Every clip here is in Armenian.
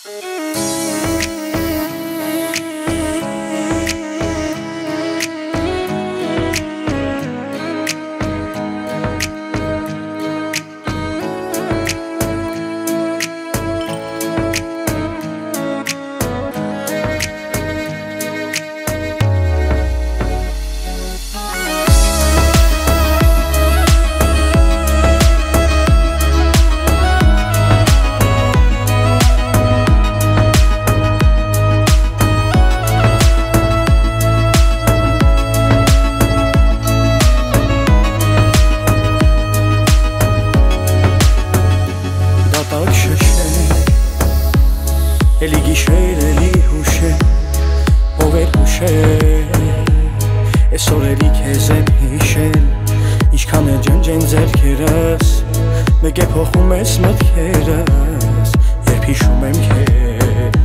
Էլի գիշեր, էլի հուշեր, ով էր հուշեր, այսօր էլի քեզ եմ հիշել, ինչքան է ջնջեն ձեռքերս, մեկ է փոխում ես մտքերս, երբ հիշում եմ քեզ։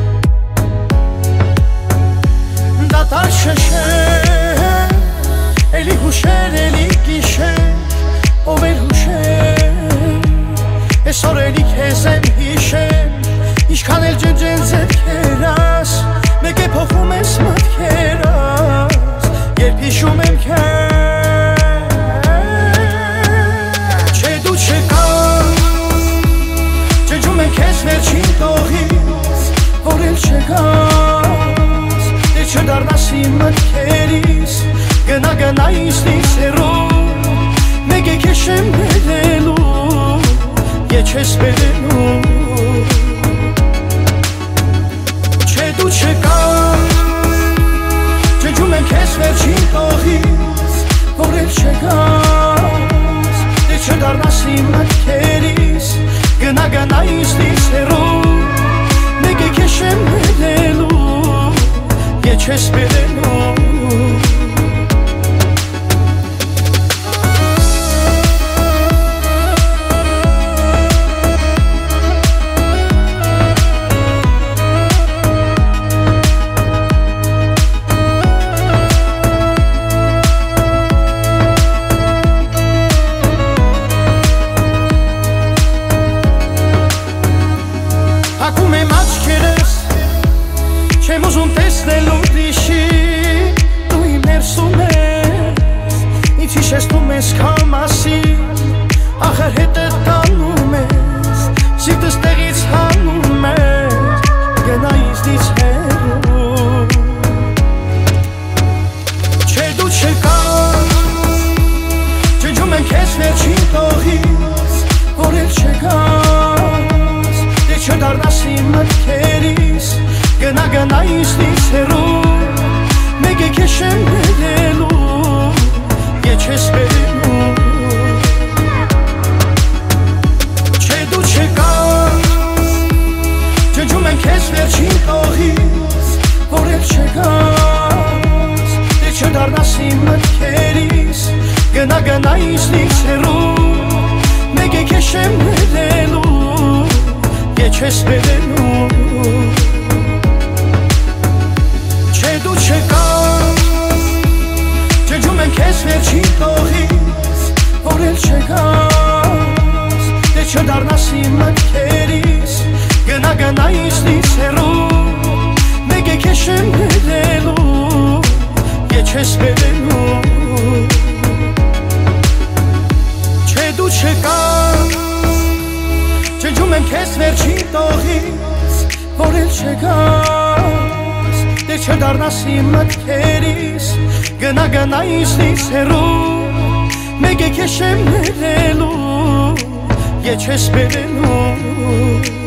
Դատարկ շշեր, էլի հուշեր, էլի գիշեր, ով էր հուշեր, այսօր էլի քեզ եմ հիշել, ինչքան էլ ջնջեն ձեռքերս, մեկ է փոխում ես մտքերս, երբ հիշում եմ քեզ։ Չէ դու չկաս, ջնջում եմ քեզ վերջին տողից, որ էլ չգաս, դե չդառնաս իմ մտքերից, գնա ինձնից հեռու, մեկ է քեզ չեմ բերելու, ետ չես բերելու։ Դու չկաս, ջնջում եմ քեզ վերջին տողից, որ էլ չգաս, դե չդառնաս իմ մտքերից, գնա ինձնից հեռու, մեկ է քեզ չեմ բերելու, ետ չես բերելու։ Հակում եմ աչքերս, չեմ ուզում տեսնել ուրիշի, դու իմ ներսում ես, ինձ հիշեցնում ես քամասին, ախր հետդ տանում ես, սիրտս տեղից հանում ես, գնա ինձնից հեռու։ Չէ դու չկաս, ջնջում եմ քեզ վերջին տողից, որ էլ չգաս, չդառնաս իմ մտքերից, գնա ինձնից հեռու, մեկ է քեզ չեմ բերելու, ետ չես բերելու։ Չէ դու չկաս, ջնջում եմ քեզ վերջին տողից, որ էլ չգաս, դե չդառնաս իմ մտքերից, գնա ինձնից հեռու, մեկ է քեզ չեմ բերելու, ետ չես բերելու։ Չէ դու չկաս, ջնջում եմ քեզ վերջին տողից, որ էլ չգաս, դե չդառնաս իմ մտքերից, գնա ինձնից հեռու, մեկ է քեզ չեմ բերելու, ետ չես բերելու։ Չէ դու չկաս, ջնջում եմ քեզ վերջին տողից, որ էլ չգաս, դե չդառնաս իմ մտքերից, գնա ինձնից հեռու, մեկ է քեզ չեմ բերելու, ետ չես բերելու։